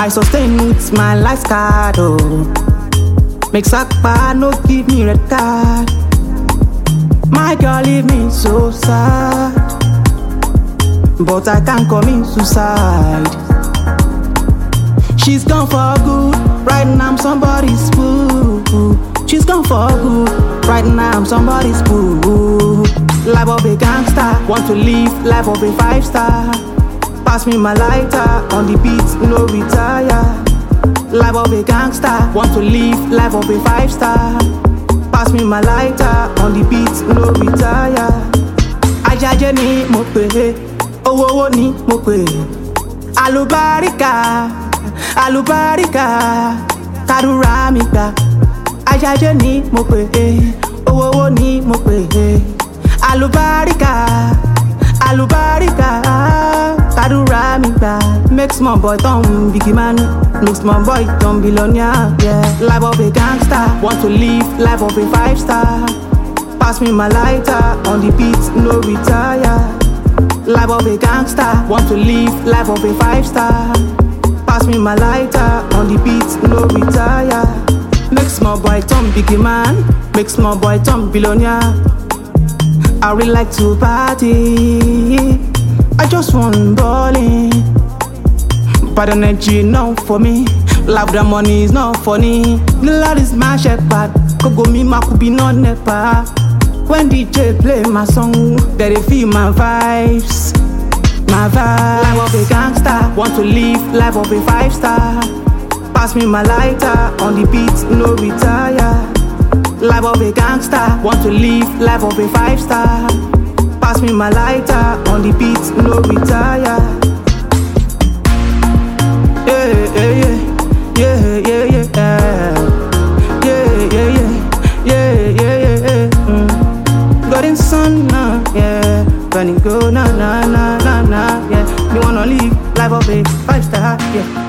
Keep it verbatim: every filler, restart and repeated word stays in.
I sustain with my life card, oh. Make Sakpa no give me red card. My girl leave me so sad, but I can't commit suicide. She's gone for good, right now I'm somebody's boo. She's gone for good, right now I'm somebody's boo. Life of a gangster, want to live life of a five star. Pass me my lighter, on the beat, no retire. Life of a gangster, want to live life of a five star. Pass me my lighter, on the beat, no retire. Ajaje ni mo pe, owo owo ni mo pe. Alubarika, alubarika, kadura mi gba. Ajaje ni mo pe, owo owo ni mo pe. Alubarika, alubarika, kadura mi gba. Make small boy turn big man, make small boy turn billionaire. Yeah, life of a gangster, want to live life of a five star. Pass me my lighter, on the beat, no retire. Life of a gangster, want to live life of a five star. Pass me my lighter, on the beat, no retire. Make small boy turn big man, make small boy turn billionaire. I really like to party, I just want ballin'. But energy not for me, love the money is not funny. The Lord is my shepherd, Kogo mi makubi not nepa. When D J play my song, they feel my vibes, my vibes. Life of a gangster, want to live life of a five star. Pass me my lighter, on the beat, no retire. Life of a gangster, want to live life of a five star. Pass me my lighter, on the beat, no retire. Yeah, yeah, yeah, yeah, yeah, yeah, yeah, yeah, yeah, yeah, yeah, yeah. Mm. Got in sun, nah, yeah. When it go, na na na na na, yeah. Me wanna live life of a five star, yeah.